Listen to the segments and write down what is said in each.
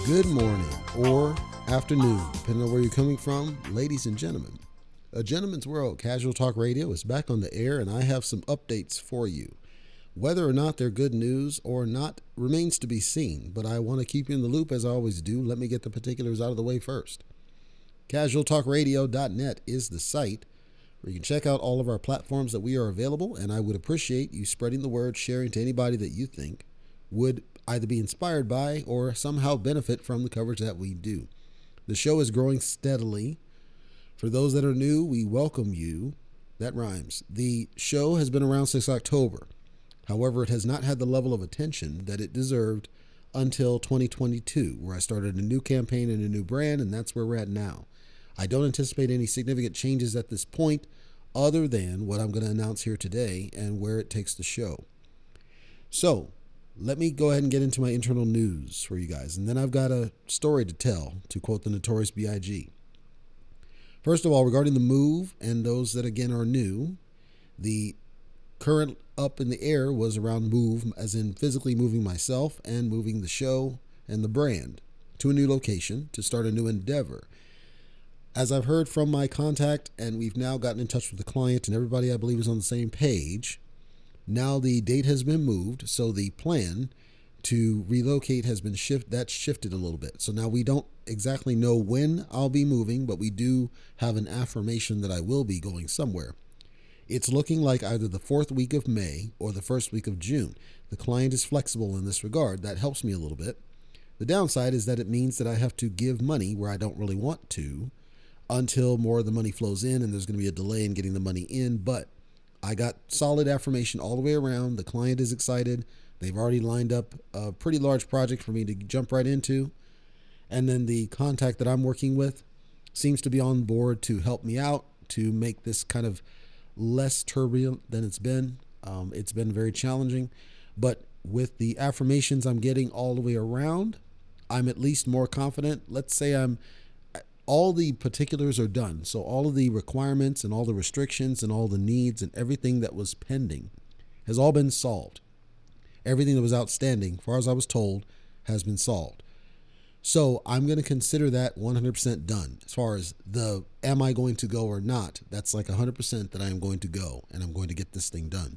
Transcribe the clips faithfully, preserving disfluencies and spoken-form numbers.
Good morning or afternoon, depending on where you're coming from, ladies and gentlemen. A Gentleman's World Casual Talk Radio is back on the air, and I have some updates for you. Whether or not they're good news or not remains to be seen, but I want to keep you in the loop as I always do. Let me get the particulars out of the way first. casual talk radio dot net is the site where you can check out all of our platforms that we are available, and I would appreciate you spreading the word, sharing to anybody that you think would either be inspired by or somehow benefit from the coverage that we do. The show is growing steadily. For those that are new, we welcome you. That rhymes. The show has been around since October. However, it has not had the level of attention that it deserved until twenty twenty-two, where I started a new campaign and a new brand, and that's where we're at now. I don't anticipate any significant changes at this point other than what I'm going to announce here today and where it takes the show. So, let me go ahead and get into my internal news for you guys, and then I've got a story to tell, to quote the Notorious B I G First of all, regarding the move and those that, again, are new, the current up in the air was around move, as in physically moving myself and moving the show and the brand to a new location to start a new endeavor. As I've heard from my contact, and we've now gotten in touch with the client, and everybody, I believe, is on the same page, now the date has been moved, so the plan to relocate has been shift that's shifted a little bit. So now we don't exactly know when I'll be moving, but we do have an affirmation that I will be going somewhere. It's looking like either the fourth week of May or the first week of June. The client is flexible in this regard. That helps me a little bit. The downside is that it means that I have to give money where I don't really want to until more of the money flows in, and there's going to be a delay in getting the money in. But I got solid affirmation all the way around. The client is excited. They've already lined up a pretty large project for me to jump right into. And then the contact that I'm working with seems to be on board to help me out to make this kind of less turbulent than it's been. Um, it's been very challenging. But with the affirmations I'm getting all the way around, I'm at least more confident. Let's say I'm all the particulars are done. So all of the requirements and all the restrictions and all the needs and everything that was pending has all been solved. Everything that was outstanding, as far as I was told, has been solved. So I'm going to consider that one hundred percent done. As far as the am I going to go or not, that's like one hundred percent that I am going to go and I'm going to get this thing done.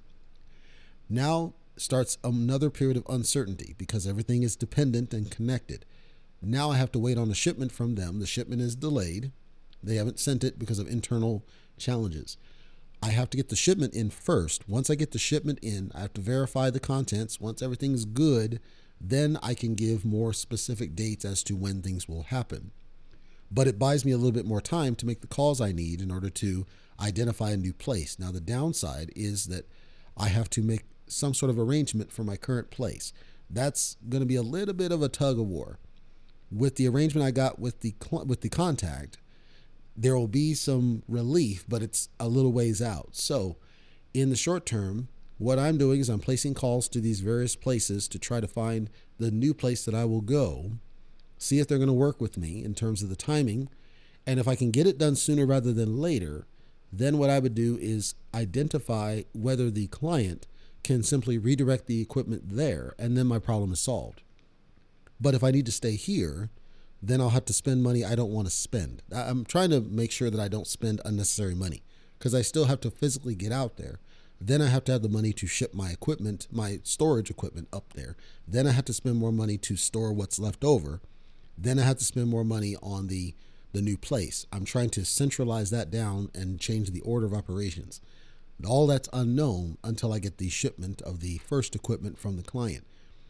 Now starts another period of uncertainty because everything is dependent and connected. Now I have to wait on a shipment from them. The shipment is delayed. They haven't sent it because of internal challenges. I have to get the shipment in first. Once I get the shipment in, I have to verify the contents. Once everything's good, then I can give more specific dates as to when things will happen. But it buys me a little bit more time to make the calls I need in order to identify a new place. Now, the downside is that I have to make some sort of arrangement for my current place. That's going to be a little bit of a tug of war. With the arrangement I got with the with the contact, there will be some relief, but it's a little ways out. So in the short term, what I'm doing is I'm placing calls to these various places to try to find the new place that I will go, see if they're going to work with me in terms of the timing. And if I can get it done sooner rather than later, then what I would do is identify whether the client can simply redirect the equipment there, and then my problem is solved. But if I need to stay here, then I'll have to spend money I don't want to spend. I'm trying to make sure that I don't spend unnecessary money because I still have to physically get out there. Then I have to have the money to ship my equipment, my storage equipment up there. Then I have to spend more money to store what's left over. Then I have to spend more money on the, the new place. I'm trying to centralize that down and change the order of operations. All that's unknown until I get the shipment of the first equipment from the client.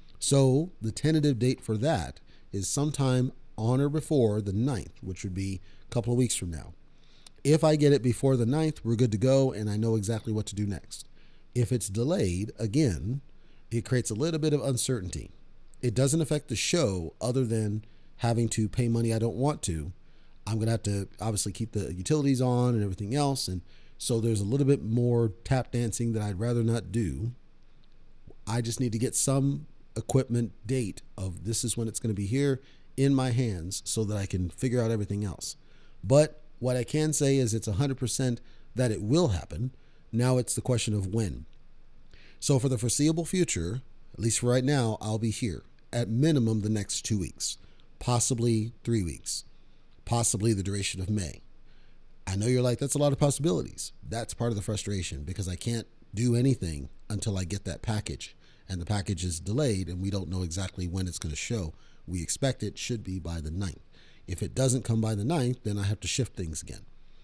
So the tentative date for that is sometime on or before the ninth, which would be a couple of weeks from now. If I get it before the ninth, we're good to go, and I know exactly what to do next. If it's delayed, again, it creates a little bit of uncertainty. It doesn't affect the show other than having to pay money I don't want to. I'm going to have to obviously keep the utilities on and everything else, and so there's a little bit more tap dancing that I'd rather not do. I just need to get some equipment date of this is when it's going to be here in my hands so that I can figure out everything else. But what I can say is it's one hundred percent that it will happen. Now it's the question of when. So for the foreseeable future, at least for right now, I'll be here at minimum the next two weeks. possibly three weeks, possibly the duration of May. I know you're like, that's a lot of possibilities. That's part of the frustration because I can't do anything until I get that package. And the package is delayed and we don't know exactly when it's going to show. We expect it should be by the ninth. If it doesn't come by the ninth, then I have to shift things again.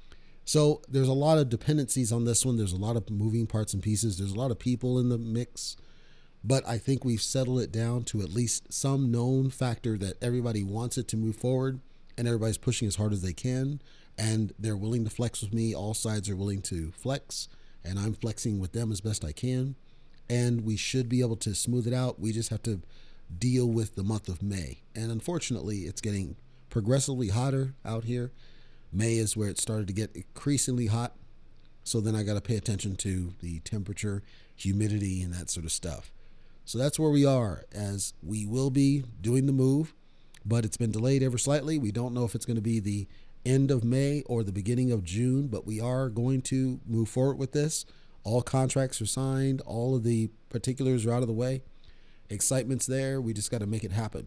So there's a lot of dependencies on this one. There's a lot of moving parts and pieces. There's a lot of people in the mix. But I think we've settled it down to at least some known factor that everybody wants it to move forward and everybody's pushing as hard as they can. And they're willing to flex with me. All sides are willing to flex, and I'm flexing with them as best I can. And we should be able to smooth it out. We just have to deal with the month of May. And unfortunately, it's getting progressively hotter out here. May is where it started to get increasingly hot. So then I got to pay attention to the temperature, humidity, and that sort of stuff. So that's where we are, as we will be doing the move, but it's been delayed ever slightly. We don't know if it's going to be the end of May or the beginning of June, but we are going to move forward with this. All contracts are signed. All of the particulars are out of the way. Excitement's there. We just got to make it happen.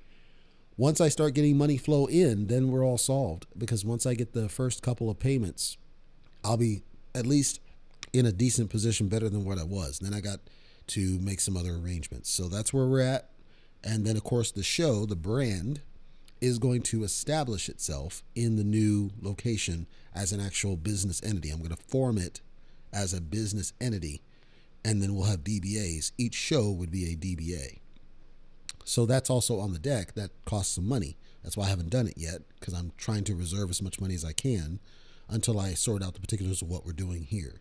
Once I start getting money flow in, then we're all solved, because once I get the first couple of payments, I'll be at least in a decent position, better than what I was. Then I got to make some other arrangements. So that's where we're at. And then, of course, the show, the brand, is going to establish itself in the new location as an actual business entity. I'm going to form it as a business entity, and then we'll have D B As. Each show would be a D B A. So that's also on the deck. That costs some money. That's why I haven't done it yet, because I'm trying to reserve as much money as I can until I sort out the particulars of what we're doing here.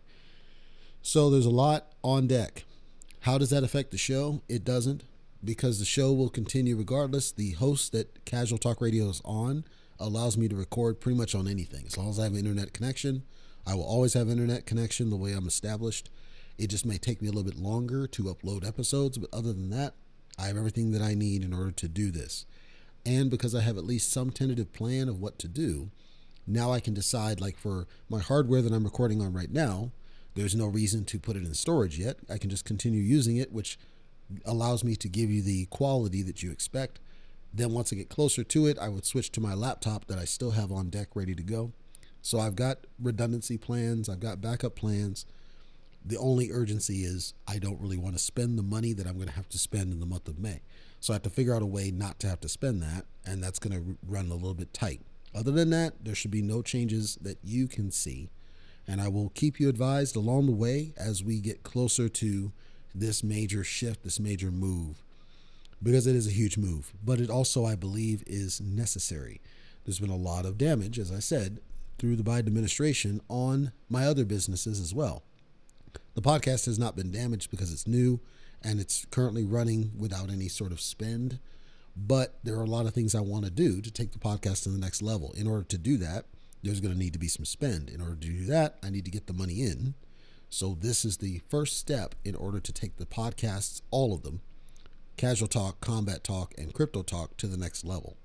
So there's a lot on deck. How does that affect the show? It doesn't, because the show will continue regardless. The host that Casual Talk Radio is on allows me to record pretty much on anything. As long as I have an internet connection, I will always have internet connection the way I'm established. It just may take me a little bit longer to upload episodes, but other than that, I have everything that I need in order to do this. And because I have at least some tentative plan of what to do, now I can decide, like for my hardware that I'm recording on right now, there's no reason to put it in storage yet. I can just continue using it, which allows me to give you the quality that you expect. Then once I get closer to it, I would switch to my laptop that I still have on deck ready to go. So I've got redundancy plans. I've got backup plans. The only urgency is I don't really want to spend the money that I'm going to have to spend in the month of May. So I have to figure out a way not to have to spend that, and that's going to run a little bit tight. Other than that, there should be no changes that you can see. And I will keep you advised along the way as we get closer to this major shift, this major move, because it is a huge move. But it also, I believe, is necessary. There's been a lot of damage, as I said, through the Biden administration on my other businesses as well. The podcast has not been damaged because it's new and it's currently running without any sort of spend. But there are a lot of things I want to do to take the podcast to the next level. In order to do that, there's going to need to be some spend. In order to do that, I need to get the money in. So this is the first step in order to take the podcasts, all of them, Casual Talk, Combat Talk, and Crypto Talk, to the next level.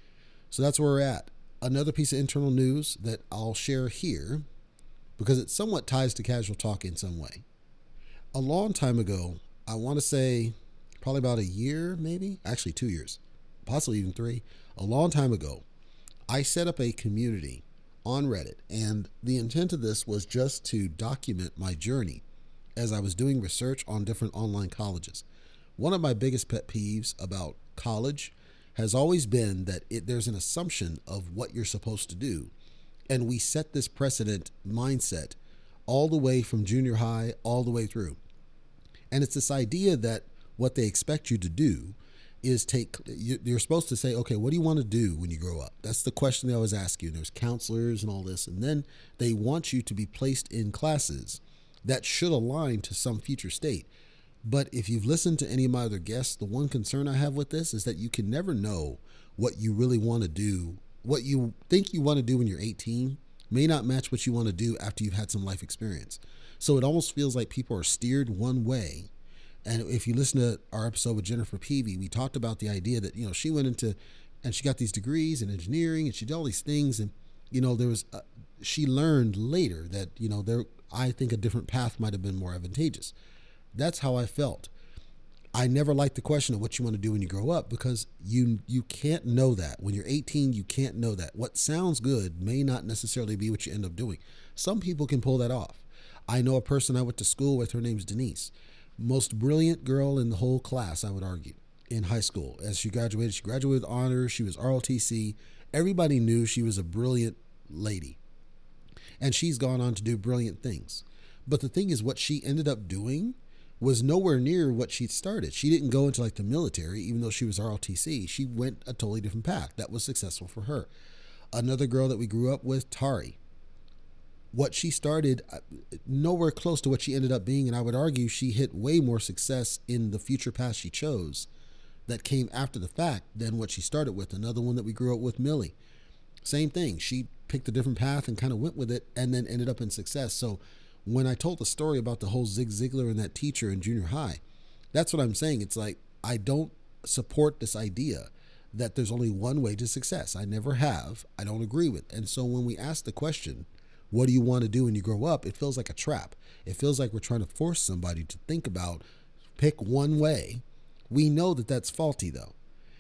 So that's where we're at. Another piece of internal news that I'll share here, because it somewhat ties to Casual Talk in some way. A long time ago, I want to say probably about a year, maybe, actually two years, possibly even three, a long time ago, I set up a community on Reddit, and the intent of this was just to document my journey as I was doing research on different online colleges. One of my biggest pet peeves about college has always been that it, there's an assumption of what you're supposed to do, and we set this precedent mindset all the way from junior high all the way through. And it's this idea that what they expect you to do is take, you're supposed to say, okay, what do you want to do when you grow up? That's the question they always ask you. There's counselors and all this. And then they want you to be placed in classes that should align to some future state. But if you've listened to any of my other guests, the one concern I have with this is that you can never know what you really want to do. What you think you want to do when you're eighteen may not match what you want to do after you've had some life experience. So it almost feels like people are steered one way. And if you listen to our episode with Jennifer Peavy, we talked about the idea that, you know, she went into, and she got these degrees in engineering, and she did all these things. And, you know, there was, a, she learned later that, you know, there, I think a different path might have been more advantageous. That's how I felt. I never liked the question of what you want to do when you grow up because you you can't know that. When you're eighteen, you can't know that. What sounds good may not necessarily be what you end up doing. Some people can pull that off. I know a person I went to school with, her name's Denise. Most brilliant girl in the whole class, I would argue, in high school. As she graduated, she graduated with honors. She was R O T C. Everybody knew she was a brilliant lady. And she's gone on to do brilliant things. But the thing is, what she ended up doing was nowhere near what she'd started. She didn't go into like the military, even though she was R O T C. She went a totally different path that was successful for her. Another girl that we grew up with, Tari. What she started, nowhere close to what she ended up being. And I would argue she hit way more success in the future path she chose that came after the fact than what she started with. Another one that we grew up with, Millie. Same thing. She picked a different path and kind of went with it and then ended up in success. So when I told the story about the whole Zig Ziglar and that teacher in junior high, that's what I'm saying. It's like, I don't support this idea that there's only one way to success. I never have. I don't agree with. And so when we ask the question, what do you want to do when you grow up? It feels like a trap. It feels like we're trying to force somebody to think about, pick one way. We know that that's faulty though.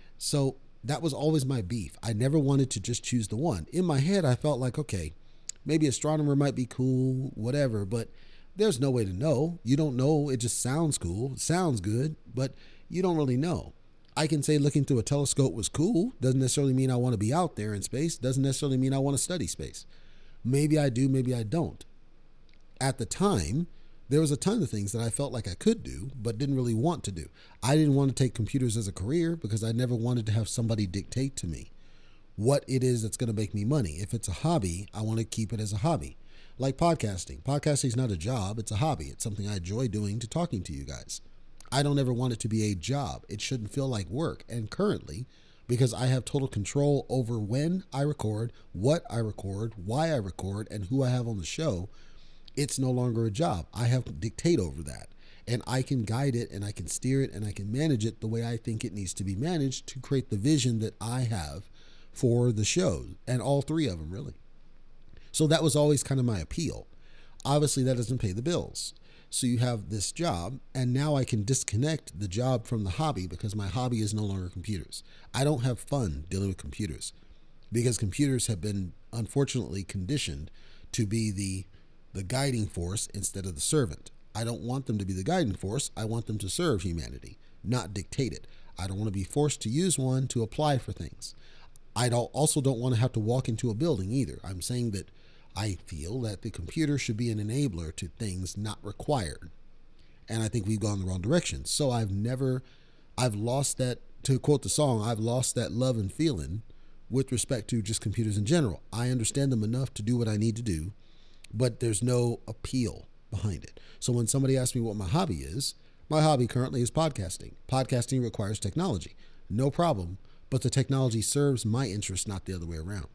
So that was always my beef. I never wanted to just choose the one. In my head, I felt like, okay, maybe astronomer might be cool, whatever, but there's no way to know. You don't know. It just sounds cool. It sounds good, but you don't really know. I can say looking through a telescope was cool. Doesn't necessarily mean I want to be out there in space. Doesn't necessarily mean I want to study space. Maybe I do, maybe I don't. At the time, there was a ton of things that I felt like I could do, but didn't really want to do. I didn't want to take computers as a career because I never wanted to have somebody dictate to me what it is that's going to make me money. If it's a hobby, I want to keep it as a hobby. Like podcasting. Podcasting is not a job. It's a hobby. It's something I enjoy doing to talking to you guys. I don't ever want it to be a job. It shouldn't feel like work. And currently, because I have total control over when I record, what I record, why I record, and who I have on the show, it's no longer a job. I have dictate over that. And I can guide it and I can steer it and I can manage it the way I think it needs to be managed to create the vision that I have for the show, and all three of them really. So that was always kind of my appeal. Obviously that doesn't pay the bills. So you have this job, and now I can disconnect the job from the hobby because my hobby is no longer computers. I don't have fun dealing with computers because computers have been unfortunately conditioned to be the the guiding force instead of the servant. I don't want them to be the guiding force. I want them to serve humanity, not dictate it. I don't want to be forced to use one to apply for things. I don't, also don't want to have to walk into a building either. I'm saying that I feel that the computer should be an enabler to things not required. And I think we've gone the wrong direction. So I've never, I've lost that, to quote the song, I've lost that love and feeling with respect to just computers in general. I understand them enough to do what I need to do, but there's no appeal behind it. So when somebody asks me what my hobby is, my hobby currently is podcasting. Podcasting requires technology. No problem. But the technology serves my interest, not the other way around.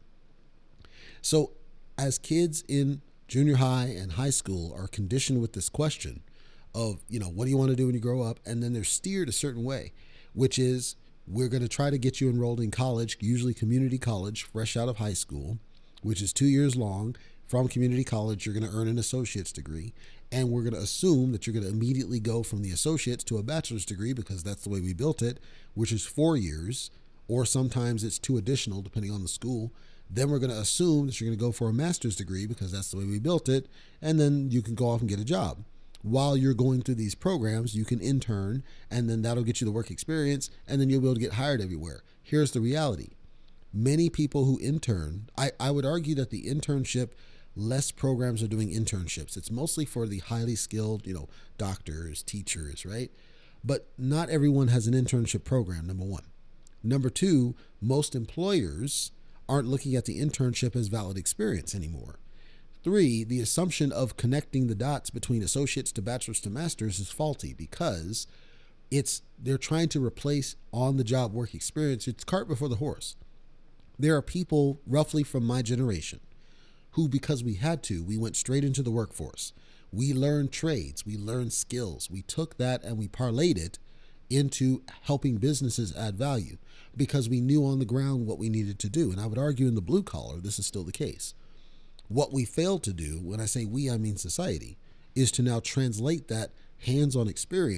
So as kids in junior high and high school are conditioned with this question of, you know, what do you want to do when you grow up? And then they're steered a certain way, which is we're going to try to get you enrolled in college, usually community college, fresh out of high school, which is two years long. From community college, you're going to earn an associate's degree. And we're going to assume that you're going to immediately go from the associate's to a bachelor's degree because that's the way we built it, which is four years. Or sometimes it's two additional, depending on the school. Then we're going to assume that you're going to go for a master's degree because that's the way we built it. And then you can go off and get a job. While you're going through these programs, you can intern, and then that'll get you the work experience, and then you'll be able to get hired everywhere. Here's the reality. Many people who intern, I, I would argue that the internship, less programs are doing internships. It's mostly for the highly skilled, you know, doctors, teachers, right? But not everyone has an internship program, number one. Number two, most employers aren't looking at the internship as valid experience anymore. Three, the assumption of connecting the dots between associates to bachelors to masters is faulty because it's they're trying to replace on-the-job work experience. It's cart before the horse. There are people roughly from my generation who, because we had to, we went straight into the workforce. We learned trades, we learned skills. We took that and we parlayed it into helping businesses add value because we knew on the ground what we needed to do. And I would argue in the blue collar, this is still the case. What we failed to do, when I say we, I mean society, is to now translate that hands-on experience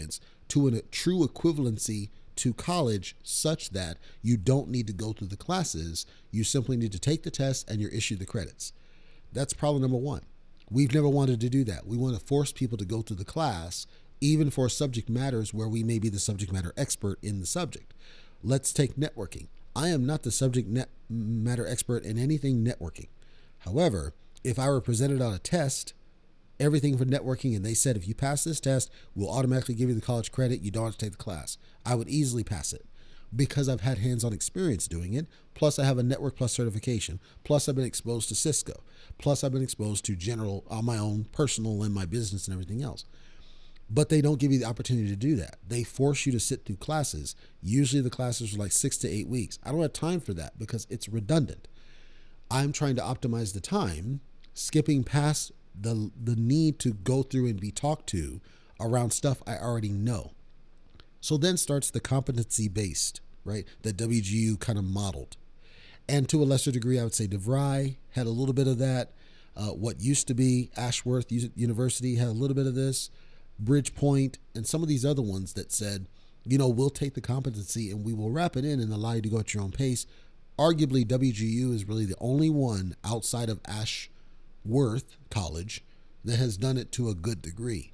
to a true equivalency to college such that you don't need to go through the classes. You simply need to take the test and you're issued the credits. That's problem number one. We've never wanted to do that. We want to force people to go through the class, even for subject matters where we may be the subject matter expert in the subject. Let's take networking. I am not the subject net matter expert in anything networking. However, if I were presented on a test, everything for networking, and they said, if you pass this test, we'll automatically give you the college credit. You don't have to take the class. I would easily pass it because I've had hands-on experience doing it. Plus I have a Network Plus certification. Plus I've been exposed to Cisco. Plus I've been exposed to general on my own personal and my business and everything else. But they don't give you the opportunity to do that. They force you to sit through classes. Usually the classes are like six to eight weeks. I don't have time for that because it's redundant. I'm trying to optimize the time, skipping past the the need to go through and be talked to around stuff I already know. So then starts the competency-based, right, that W G U kind of modeled. And to a lesser degree, I would say DeVry had a little bit of that. Uh, what used to be Ashworth University had a little bit of this. Bridgepoint, and some of these other ones that said, you know, we'll take the competency and we will wrap it in and allow you to go at your own pace. Arguably, W G U is really the only one outside of Ashworth College that has done it to a good degree.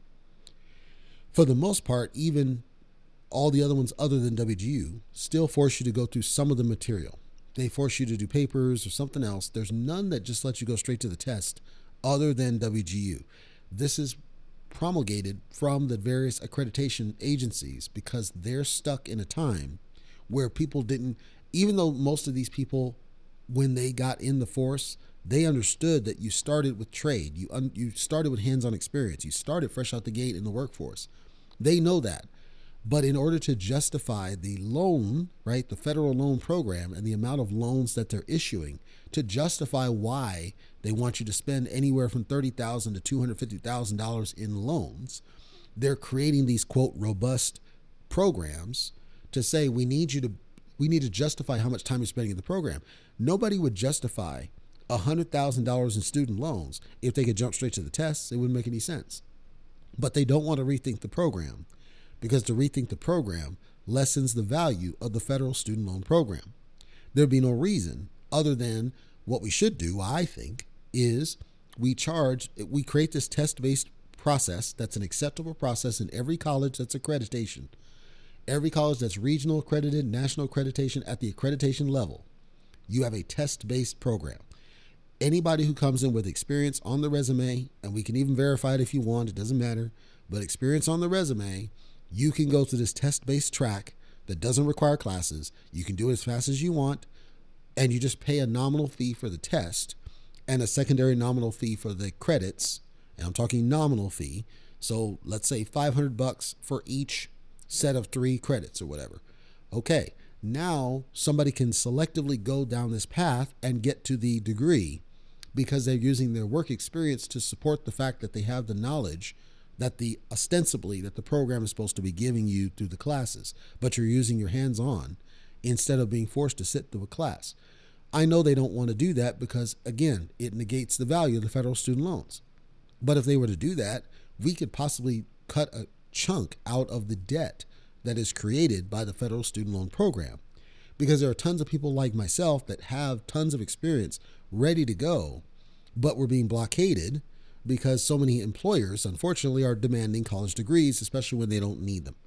For the most part, even all the other ones other than W G U still force you to go through some of the material. They force you to do papers or something else. There's none that just lets you go straight to the test other than W G U. This is promulgated from the various accreditation agencies because they're stuck in a time where people didn't, even though most of these people, when they got in the force, they understood that you started with trade. You un, you started with hands-on experience. You started fresh out the gate in the workforce. They know that. But in order to justify the loan, right, the federal loan program and the amount of loans that they're issuing, to justify why they want you to spend anywhere from thirty thousand dollars to two hundred fifty thousand dollars in loans, they're creating these, quote, robust programs to say we need you to we need to justify how much time you're spending in the program. Nobody would justify one hundred thousand dollars in student loans if they could jump straight to the tests. It wouldn't make any sense. But they don't want to rethink the program, because to rethink the program lessens the value of the federal student loan program. There'd be no reason other than what we should do, I think, is we charge, we create this test-based process that's an acceptable process in every college that's accreditation. Every college that's regional accredited, national accreditation, at the accreditation level, you have a test-based program. Anybody who comes in with experience on the resume, and we can even verify it if you want, it doesn't matter, but experience on the resume, you can go through this test-based track that doesn't require classes. You can do it as fast as you want, and you just pay a nominal fee for the test and a secondary nominal fee for the credits. And I'm talking nominal fee. So let's say five hundred bucks for each set of three credits or whatever. Okay, now somebody can selectively go down this path and get to the degree because they're using their work experience to support the fact that they have the knowledge that the ostensibly that the program is supposed to be giving you through the classes, but you're using your hands on instead of being forced to sit through a class. I know they don't want to do that because, again, it negates the value of the federal student loans. But if they were to do that, we could possibly cut a chunk out of the debt that is created by the federal student loan program, because there are tons of people like myself that have tons of experience ready to go, but we're being blockaded because so many employers, unfortunately, are demanding college degrees, especially when they don't need them.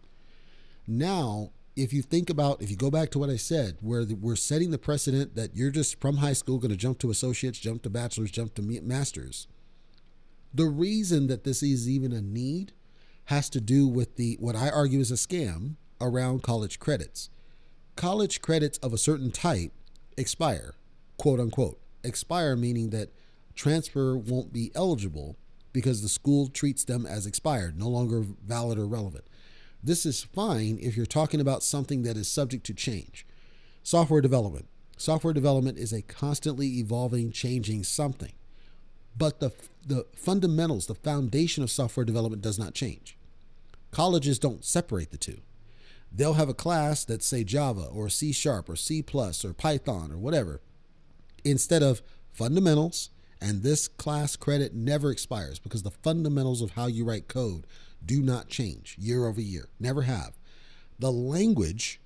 Now, if you think about, if you go back to what I said, where the, we're setting the precedent that you're just from high school going to jump to associates, jump to bachelors, jump to masters. The reason that this is even a need has to do with the what I argue is a scam around college credits. College credits of a certain type expire, quote unquote. Expire meaning that transfer won't be eligible because the school treats them as expired, no longer valid or relevant. This is fine if you're talking about something that is subject to change. Software development. Software development is a constantly evolving, changing something. But the, the fundamentals, the foundation of software development does not change. Colleges don't separate the two. They'll have a class that's, say, Java or C Sharp or C plus or Python or whatever, instead of fundamentals. And this class credit never expires because the fundamentals of how you write code do not change year over year. Never have. The language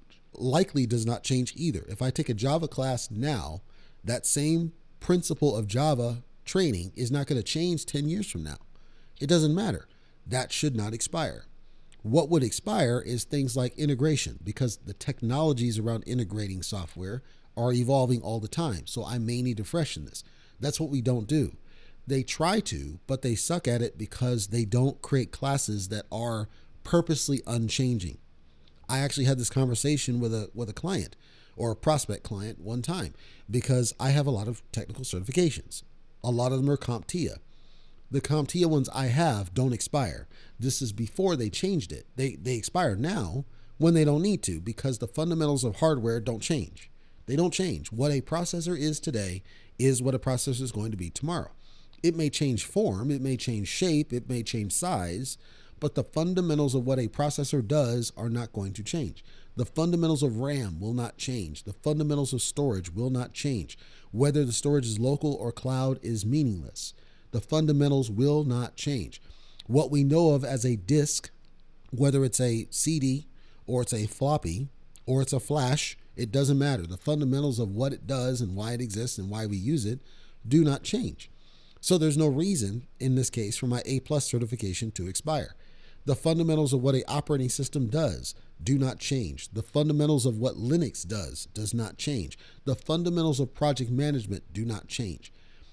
likely does not change either. If I take a Java class now, that same principle of Java training is not going to change ten years from now. It doesn't matter. That should not expire. What would expire is things like integration, because the technologies around integrating software are evolving all the time. So I may need to freshen this. That's what we don't do. They try to, but they suck at it because they don't create classes that are purposely unchanging. I actually had this conversation with a with a client or a prospect client one time because I have a lot of technical certifications. A lot of them are CompTIA. The CompTIA ones I have don't expire. This is before they changed it. They they expire now when they don't need to, because the fundamentals of hardware don't change. They don't change. What a processor is today is what a processor is going to be tomorrow. It may change form, it may change shape, it may change size, but the fundamentals of what a processor does are not going to change. The fundamentals of RAM will not change. The fundamentals of storage will not change. Whether the storage is local or cloud is meaningless. The fundamentals will not change. What we know of as a disk, whether it's a C D or it's a floppy or it's a flash, it doesn't matter. The fundamentals of what it does and why it exists and why we use it do not change. So there's no reason in this case for my A plus certification to expire. The fundamentals of what an operating system does do not change. The fundamentals of what Linux does does not change. The fundamentals of project management do not change.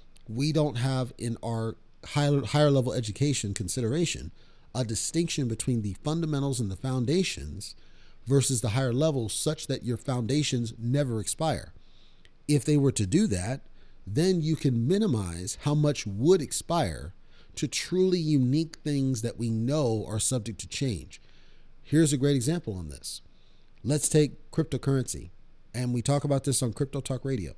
We don't have in our higher, higher level education consideration a distinction between the fundamentals and the foundations versus the higher levels, such that your foundations never expire. If they were to do that, then you can minimize how much would expire to truly unique things that we know are subject to change. Here's a great example on this. Let's take cryptocurrency, and we talk about this on Crypto Talk Radio.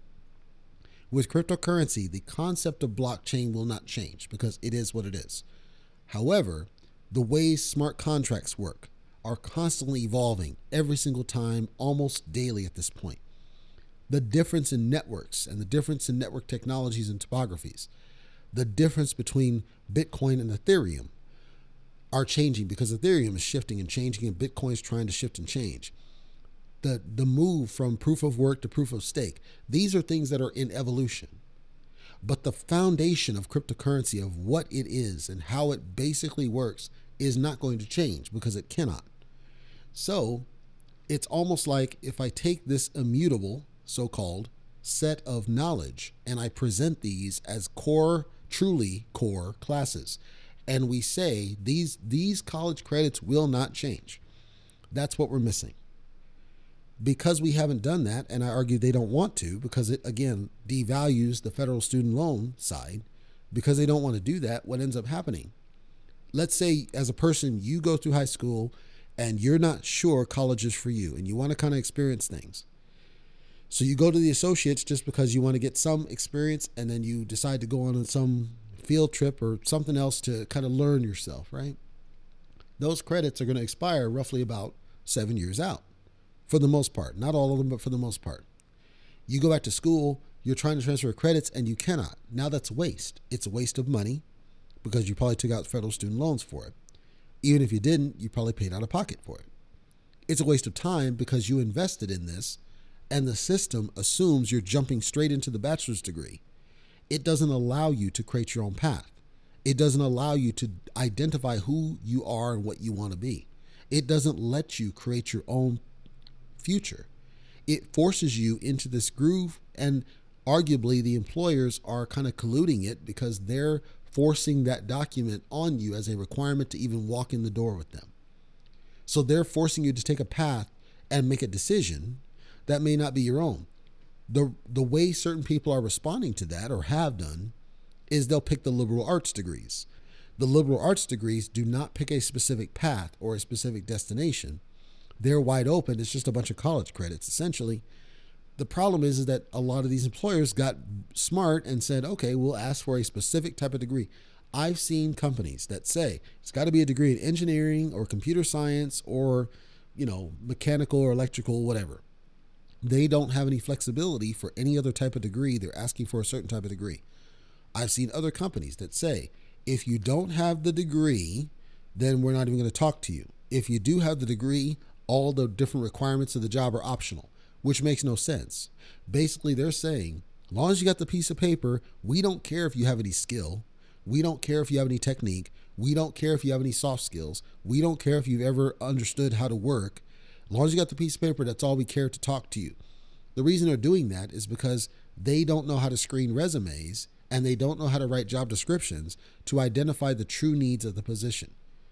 With cryptocurrency, the concept of blockchain will not change because it is what it is. However, the way smart contracts work are constantly evolving every single time, almost daily at this point. The difference in networks and the difference in network technologies and topographies, the difference between Bitcoin and Ethereum are changing because Ethereum is shifting and changing and Bitcoin is trying to shift and change. The, the move from proof of work to proof of stake, these are things that are in evolution. But the foundation of cryptocurrency, of what it is and how it basically works, is not going to change because it cannot. So it's almost like if I take this immutable, so-called, set of knowledge and I present these as core, truly core classes, and we say these these college credits will not change. That's what we're missing. Because we haven't done that, and I argue they don't want to, because it, again, devalues the federal student loan side, because they don't want to do that, what ends up happening? Let's say, as a person, you go through high school, and you're not sure college is for you, and you want to kind of experience things. So you go to the associates just because you want to get some experience, and then you decide to go on some field trip or something else to kind of learn yourself, right? Those credits are going to expire roughly about seven years out. For the most part, not all of them, but for the most part. You go back to school, you're trying to transfer credits and you cannot. Now that's waste. It's a waste of money because you probably took out federal student loans for it. Even if you didn't, you probably paid out of pocket for it. It's a waste of time because you invested in this and the system assumes you're jumping straight into the bachelor's degree. It doesn't allow you to create your own path. It doesn't allow you to identify who you are and what you want to be. It doesn't let you create your own future. It forces you into this groove, and arguably the employers are kind of colluding it because they're forcing that document on you as a requirement to even walk in the door with them. So they're forcing you to take a path and make a decision that may not be your own. The the way certain people are responding to that, or have done, is they'll pick the liberal arts degrees. The liberal arts degrees do not pick a specific path or a specific destination. They're wide open. It's just a bunch of college credits, essentially. The problem is, is that a lot of these employers got smart and said, okay, we'll ask for a specific type of degree. I've seen companies that say it's got to be a degree in engineering or computer science or, you know, mechanical or electrical, whatever. They don't have any flexibility for any other type of degree. They're asking for a certain type of degree. I've seen other companies that say, if you don't have the degree, then we're not even going to talk to you. If you do have the degree, all the different requirements of the job are optional, which makes no sense. Basically, they're saying, as long as you got the piece of paper, we don't care if you have any skill. We don't care if you have any technique. We don't care if you have any soft skills. We don't care if you've ever understood how to work. As long as you got the piece of paper, that's all we care to talk to you. The reason they're doing that is because they don't know how to screen resumes and they don't know how to write job descriptions to identify the true needs of the position.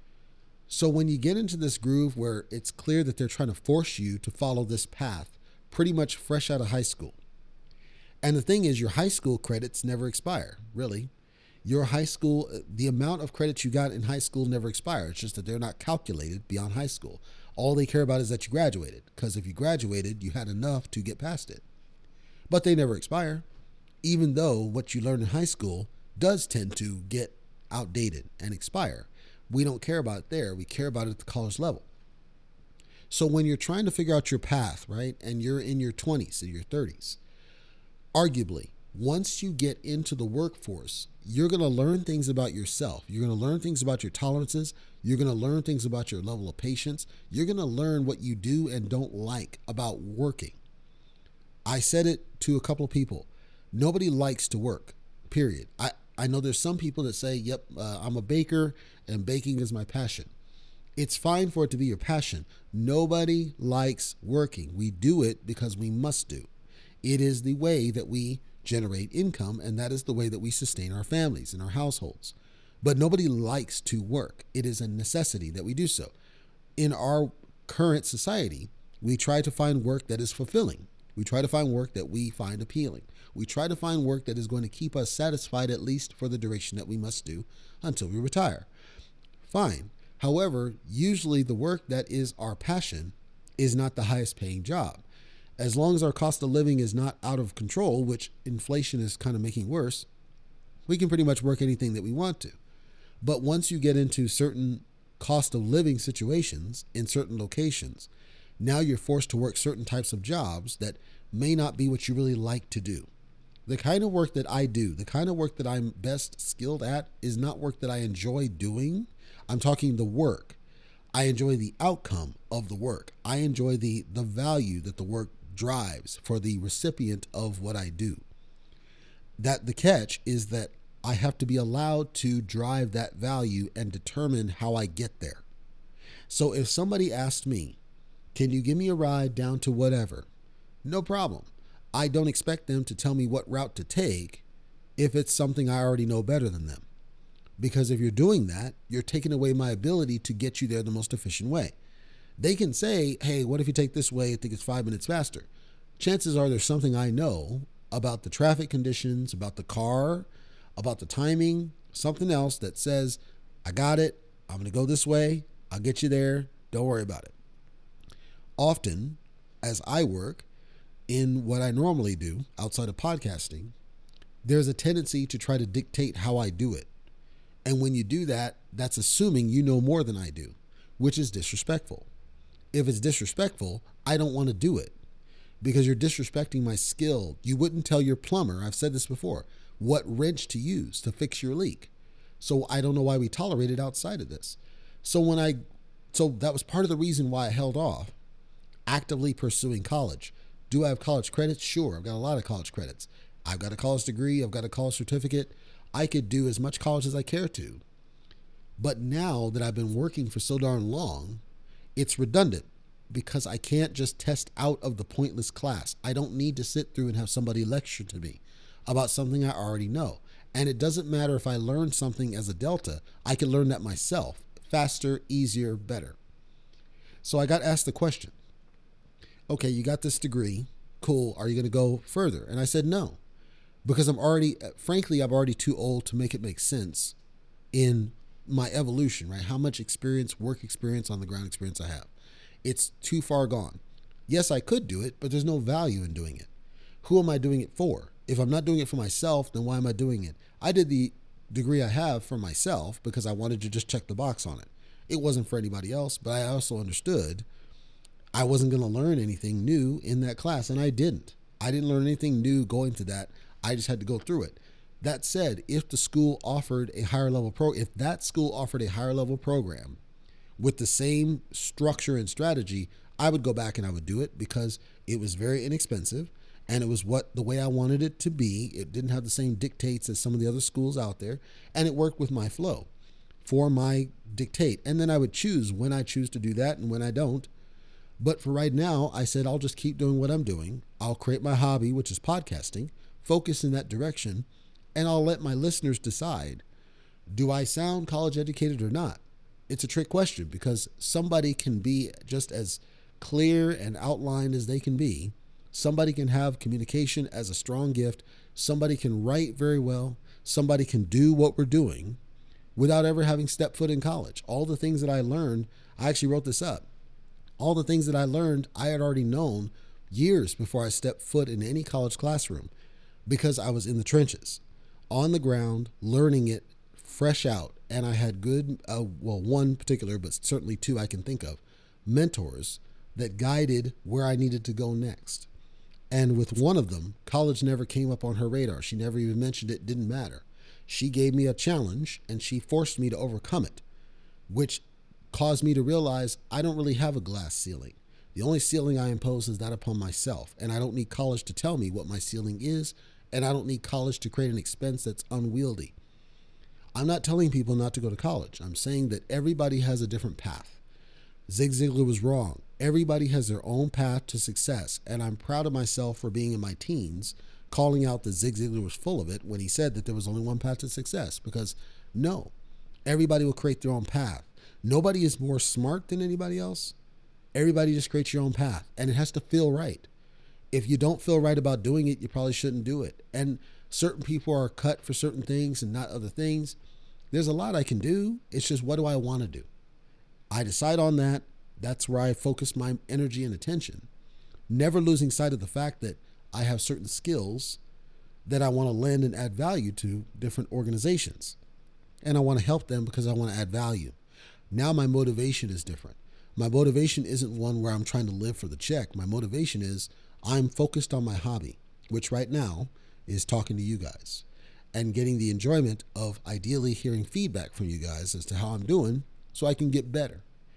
So when you get into this groove where it's clear that they're trying to force you to follow this path, pretty much fresh out of high school. And the thing is, your high school credits never expire, really. Your high school, the amount of credits you got in high school never expire. It's just that they're not calculated beyond high school. All they care about is that you graduated, because if you graduated, you had enough to get past it. But they never expire, even though what you learn in high school does tend to get outdated and expire. We don't care about it there. We care about it at the college level. So when you're trying to figure out your path, right, and you're in your twenties and your thirties, arguably, once you get into the workforce, you're going to learn things about yourself. You're going to learn things about your tolerances. You're going to learn things about your level of patience. You're going to learn what you do and don't like about working. I said it to a couple of people. Nobody likes to work, period. I, I know there's some people that say, yep, uh, I'm a baker and baking is my passion. It's fine for it to be your passion. Nobody likes working. We do it because we must do. It is the way that we generate income, and that is the way that we sustain our families and our households. But nobody likes to work. It is a necessity that we do so. In our current society, we try to find work that is fulfilling. We try to find work that we find appealing. We try to find work that is going to keep us satisfied, at least for the duration that we must do until we retire. Fine. However, usually the work that is our passion is not the highest paying job. As long as our cost of living is not out of control, which inflation is kind of making worse, we can pretty much work anything that we want to. But once you get into certain cost of living situations in certain locations, now you're forced to work certain types of jobs that may not be what you really like to do. The kind of work that I do, the kind of work that I'm best skilled at, is not work that I enjoy doing. I'm talking the work. I enjoy the outcome of the work. I enjoy the, the value that the work drives for the recipient of what I do. That the catch is that I have to be allowed to drive that value and determine how I get there. So if somebody asked me, can you give me a ride down to whatever? No problem. I don't expect them to tell me what route to take if it's something I already know better than them. Because if you're doing that, you're taking away my ability to get you there the most efficient way. They can say, hey, what if you take this way? I think it's five minutes faster. Chances are there's something I know about the traffic conditions, about the car, about the timing, something else that says, I got it. I'm going to go this way. I'll get you there. Don't worry about it. Often, as I work in what I normally do outside of podcasting, there's a tendency to try to dictate how I do it. And when you do that, that's assuming you know more than I do, which is disrespectful. If it's disrespectful, I don't want to do it because you're disrespecting my skill. You wouldn't tell your plumber, I've said this before, what wrench to use to fix your leak. So I don't know why we tolerate it outside of this. So when I, so that was part of the reason why I held off actively pursuing college. Do I have college credits? Sure. I've got a lot of college credits. I've got a college degree. I've got a college certificate. I could do as much college as I care to. But now that I've been working for so darn long, it's redundant because I can't just test out of the pointless class. I don't need to sit through and have somebody lecture to me about something I already know. And it doesn't matter if I learn something as a Delta, I can learn that myself faster, easier, better. So I got asked the question, okay, you got this degree. Cool. Are you going to go further? And I said, no, because I'm already, frankly, I'm already too old to make it make sense in my evolution, right? How much experience, work experience, on the ground experience I have. It's too far gone. Yes, I could do it, but there's no value in doing it. Who am I doing it for? If I'm not doing it for myself, then why am I doing it? I did the degree I have for myself because I wanted to just check the box on it. It wasn't for anybody else, but I also understood I wasn't going to learn anything new in that class, and I didn't. I didn't learn anything new going to that. I just had to go through it. That said, if the school offered a higher level pro, if that school offered a higher level program with the same structure and strategy, I would go back and I would do it because it was very inexpensive and it was what the way I wanted it to be. It didn't have the same dictates as some of the other schools out there, and it worked with my flow for my dictate. And then I would choose when I choose to do that and when I don't. But for right now, I said I'll just keep doing what I'm doing. I'll create my hobby, which is podcasting, focus in that direction, and I'll let my listeners decide, do I sound college educated or not? It's a trick question because somebody can be just as clear and outlined as they can be. Somebody can have communication as a strong gift. Somebody can write very well. Somebody can do what we're doing without ever having stepped foot in college. All the things that I learned, I actually wrote this up. All the things that I learned, I had already known years before I stepped foot in any college classroom because I was in the trenches, on the ground, learning it fresh out. And I had good, uh, well, one particular, but certainly two I can think of, mentors that guided where I needed to go next. And with one of them, college never came up on her radar. She never even mentioned it, didn't matter. She gave me a challenge and she forced me to overcome it, which caused me to realize I don't really have a glass ceiling. The only ceiling I impose is that upon myself. And I don't need college to tell me what my ceiling is. And I don't need college to create an expense that's unwieldy. I'm not telling people not to go to college. I'm saying that everybody has a different path. Zig Ziglar was wrong. Everybody has their own path to success. And I'm proud of myself for being in my teens, calling out that Zig Ziglar was full of it when he said that there was only one path to success. Because no, everybody will create their own path. Nobody is more smart than anybody else. Everybody just creates your own path, and it has to feel right. If you don't feel right about doing it, you probably shouldn't do it. And certain people are cut for certain things and not other things. There's a lot I can do. It's just, what do I want to do? I decide on that. That's where I focus my energy and attention, never losing sight of the fact that I have certain skills that I want to lend and add value to different organizations. And I want to help them because I want to add value. Now my motivation is different. My motivation isn't one where I'm trying to live for the check. My motivation is I'm focused on my hobby, which right now is talking to you guys and getting the enjoyment of ideally hearing feedback from you guys as to how I'm doing so I can get better.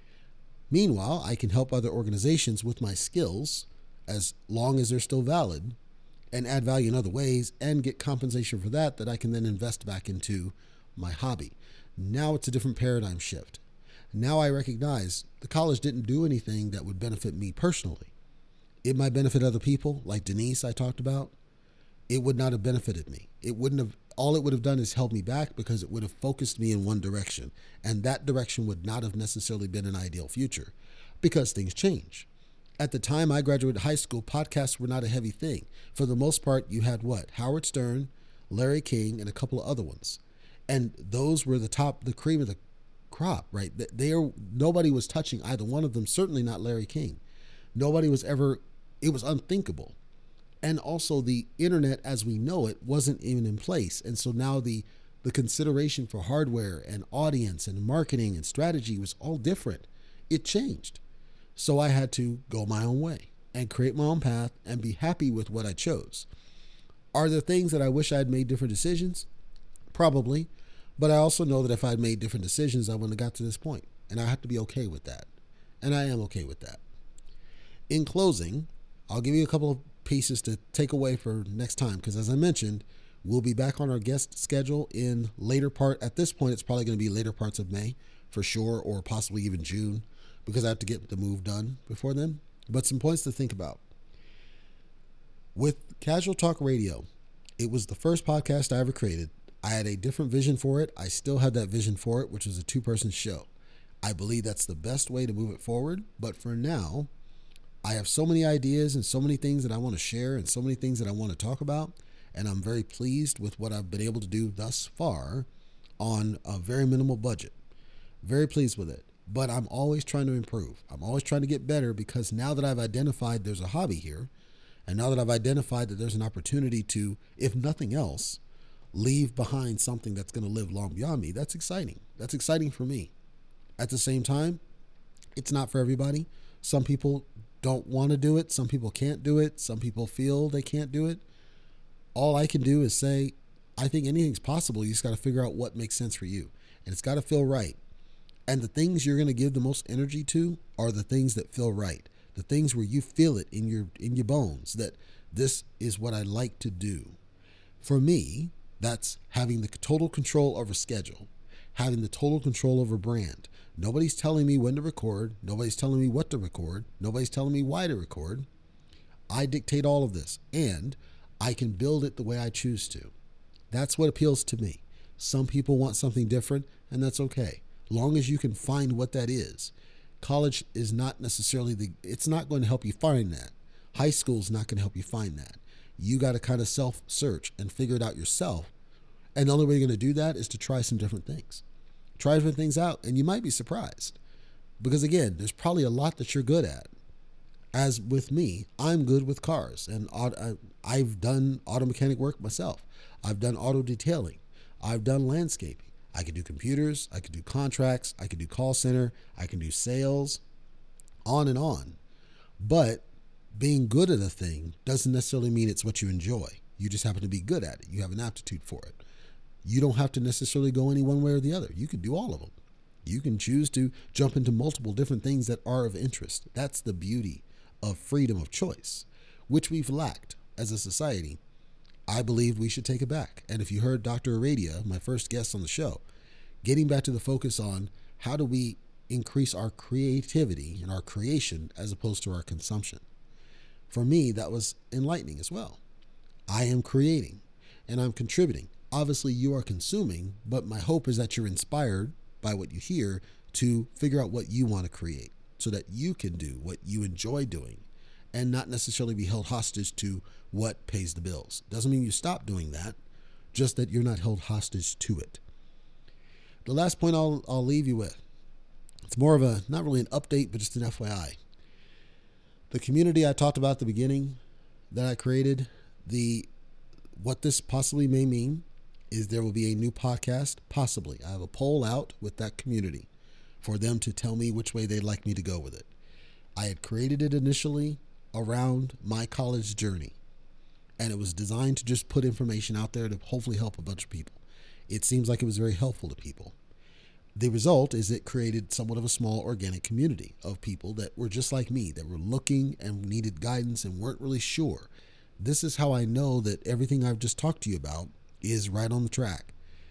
Meanwhile, I can help other organizations with my skills as long as they're still valid and add value in other ways and get compensation for that that I can then invest back into my hobby. Now it's a different paradigm shift. Now I recognize the college didn't do anything that would benefit me personally. It might benefit other people, like Denise I talked about. It would not have benefited me. It wouldn't have, all it would have done is held me back because it would have focused me in one direction. And that direction would not have necessarily been an ideal future because things change. At the time I graduated high school, podcasts were not a heavy thing. For the most part, you had what? Howard Stern, Larry King, and a couple of other ones. And those were the top, the cream of the crop, right? They are, nobody was touching either one of them, certainly not Larry King. Nobody was ever, it was unthinkable. And also the internet as we know it wasn't even in place. And so now the, the consideration for hardware and audience and marketing and strategy was all different. It changed. So I had to go my own way and create my own path and be happy with what I chose. Are there things that I wish I had made different decisions? Probably. But I also know that if I had made different decisions, I wouldn't have got to this point. And I have to be okay with that. And I am okay with that. In closing, I'll give you a couple of pieces to take away for next time. Because as I mentioned, we'll be back on our guest schedule in later part. At this point, it's probably going to be later parts of May for sure, or possibly even June, because I have to get the move done before then. But some points to think about. With Casual Talk Radio, it was the first podcast I ever created. I had a different vision for it. I still had that vision for it, which was a two-person show. I believe that's the best way to move it forward. But for now, I have so many ideas and so many things that I want to share and so many things that I want to talk about. And I'm very pleased with what I've been able to do thus far on a very minimal budget. Very pleased with it. But I'm always trying to improve. I'm always trying to get better because now that I've identified there's a hobby here, and now that I've identified that there's an opportunity to, if nothing else, leave behind something that's going to live long beyond me, that's exciting. That's exciting for me. At the same time, it's not for everybody. Some people don't want to do it. Some people can't do it. Some people feel they can't do it. All I can do is say, I think anything's possible. You just got to figure out what makes sense for you. And it's got to feel right. And the things you're going to give the most energy to are the things that feel right. The things where you feel it in your in your bones that this is what I like to do. For me, that's having the total control over schedule, having the total control over brand. Nobody's telling me when to record. Nobody's telling me what to record. Nobody's telling me why to record. I dictate all of this, and I can build it the way I choose to. That's what appeals to me. Some people want something different, and that's okay. Long as you can find what that is. College is not necessarily the, it's not going to help you find that. High school is not going to help you find that. You got to kind of self-search and figure it out yourself. And the only way you're going to do that is to try some different things. Try different things out, and you might be surprised. Because again, there's probably a lot that you're good at. As with me, I'm good with cars, and I've done auto mechanic work myself. I've done auto detailing. I've done landscaping. I can do computers. I can do contracts. I can do call center. I can do sales, on and on. But being good at a thing doesn't necessarily mean it's what you enjoy. You just happen to be good at it. You have an aptitude for it. You don't have to necessarily go any one way or the other. You can do all of them. You can choose to jump into multiple different things that are of interest. That's the beauty of freedom of choice, which we've lacked as a society. I believe we should take it back. And if you heard Doctor Aradia, my first guest on the show, getting back to the focus on how do we increase our creativity and our creation as opposed to our consumption. For me, that was enlightening as well. I am creating and I'm contributing. Obviously, you are consuming, but my hope is that you're inspired by what you hear to figure out what you want to create so that you can do what you enjoy doing and not necessarily be held hostage to what pays the bills. Doesn't mean you stop doing that, just that you're not held hostage to it. The last point I'll, I'll leave you with, it's more of a, not really an update, but just an F Y I. The community I talked about at the beginning that I created, the what this possibly may mean is there will be a new podcast, possibly. I have a poll out with that community for them to tell me which way they'd like me to go with it. I had created it initially around my college journey, and it was designed to just put information out there to hopefully help a bunch of people. It seems like it was very helpful to people. The result is it created somewhat of a small organic community of people that were just like me, that were looking and needed guidance and weren't really sure. This is how I know that everything I've just talked to you about is right on the track.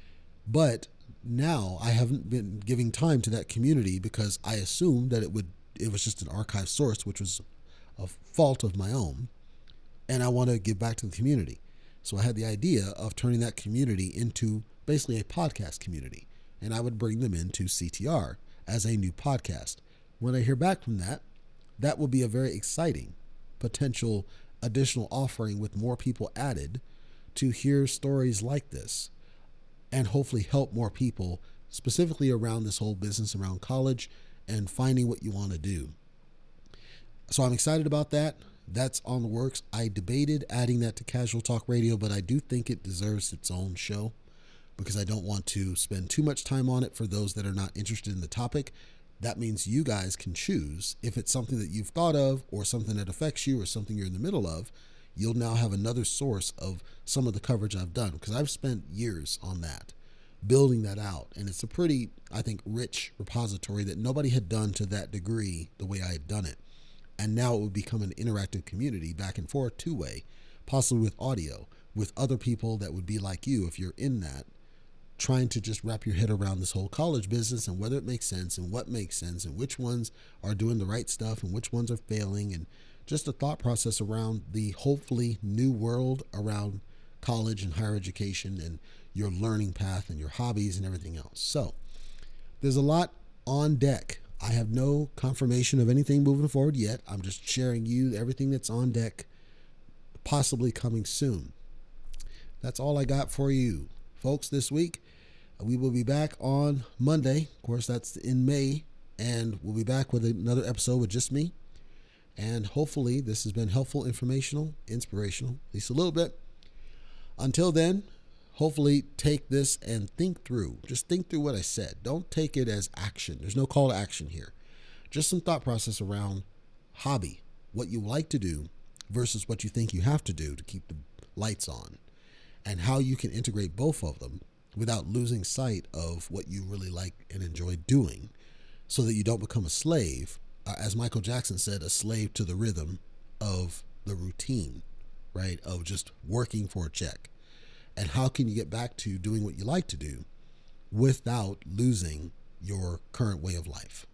But now I haven't been giving time to that community because I assumed that it would it was just an archive source, which was a fault of my own, and I want to give back to the community. So I had the idea of turning that community into basically a podcast community, and I would bring them into C T R as a new podcast. When I hear back from that, that will be a very exciting potential additional offering with more people added to hear stories like this and hopefully help more people specifically around this whole business around college and finding what you want to do. So I'm excited about that. That's on the works. I debated adding that to Casual Talk Radio, but I do think it deserves its own show because I don't want to spend too much time on it for those that are not interested in the topic. That means you guys can choose if it's something that you've thought of or something that affects you or something you're in the middle of. You'll now have another source of some of the coverage I've done because I've spent years on that, building that out. And it's a pretty, I think, rich repository that nobody had done to that degree the way I had done it. And now it would become an interactive community back and forth two-way, possibly with audio, with other people that would be like you if you're in that, trying to just wrap your head around this whole college business and whether it makes sense and what makes sense and which ones are doing the right stuff and which ones are failing, and just a thought process around the hopefully new world around college and higher education and your learning path and your hobbies and everything else. So there's a lot on deck. I have no confirmation of anything moving forward yet. I'm just sharing you everything that's on deck, possibly coming soon. That's all I got for you, folks, this week. We will be back on Monday. Of course, that's in May, and we'll be back with another episode with just me. And hopefully this has been helpful, informational, inspirational, at least a little bit. Until then, hopefully take this and think through. Just think through what I said. Don't take it as action. There's no call to action here. Just some thought process around hobby, what you like to do versus what you think you have to do to keep the lights on. and how you can integrate both of them without losing sight of what you really like and enjoy doing, so that you don't become a slave, uh, as Michael Jackson said, a slave to the rhythm of the routine, right? Of just working for a check. And how can you get back to doing what you like to do without losing your current way of life?